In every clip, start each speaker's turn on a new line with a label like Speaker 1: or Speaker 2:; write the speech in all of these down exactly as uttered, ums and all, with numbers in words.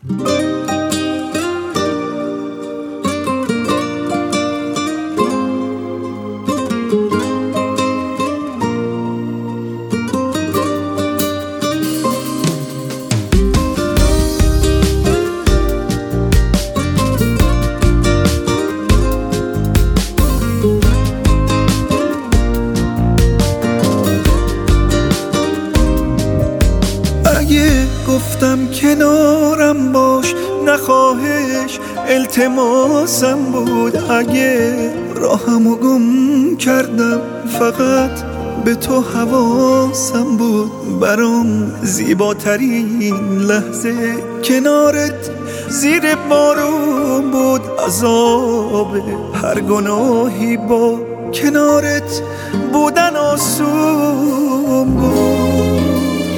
Speaker 1: گفتم کنارم باش، نخواهش التماسم بود. اگه راهمو گم کردم فقط به تو حواسم بود. برام زیباترین لحظه کنارت زیر بارون بود. عذاب هر گناهی با کنارت بودن آسون بود.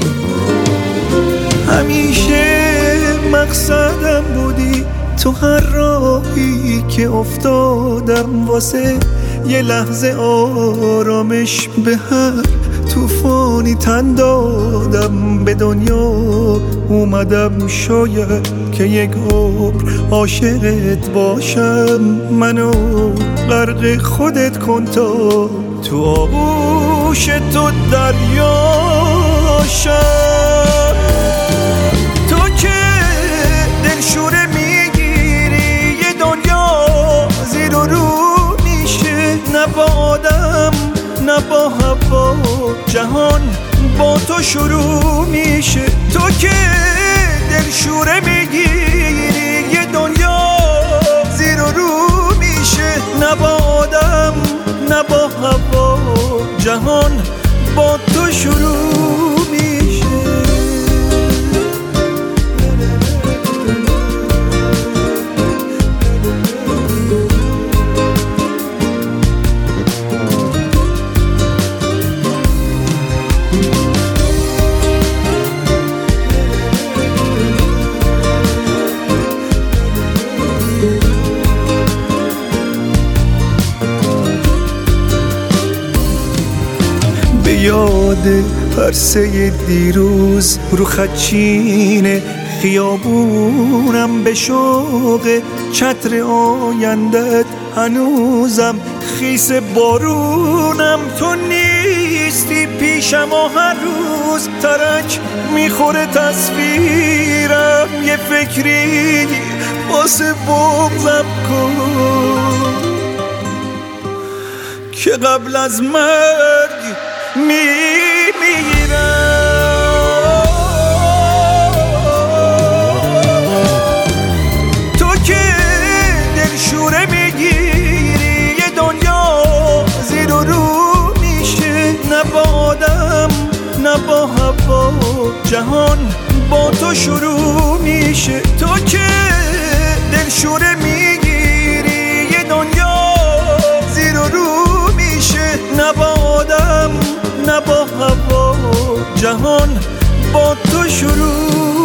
Speaker 1: همیشه مقصدم بودی تو، هر راهی که افتادم واسه یه لحظه آرامش به هر طوفانی تن دادم. به دنیا اومدم شاید که یک عمر عاشقت باشم. منو غرق خودت کن تا تو آغوش تو دریاشم. تو که دلشوره میگیری یه دنیا زیر و رو میشه. نه با آدم نه با هوا جهان با تو شروع میشه. تو که دلشوره میگیری یه دنیا زیر و رو میشه. نه با آدم نه با هوا جهان با تو شروع میشه. یاد پرسه دیروز رو خدچین خیابونم، به شوق چتر آیندت هنوزم خیس بارونم. تو نیستی پیشم و هر روز ترک میخوره تصویرم. یه فکری واسه بغضم کن که قبل از مرگ میمیرم. تو که دلشوره میگیری یه دنیا زیر و رو میشه. نه با آدم نه با هوا جهان با تو شروع میشه. تو که دلشوره میگیری یه دنیا زیر و رو میشه. نه با آدم نه با هوا جهان با تو شروع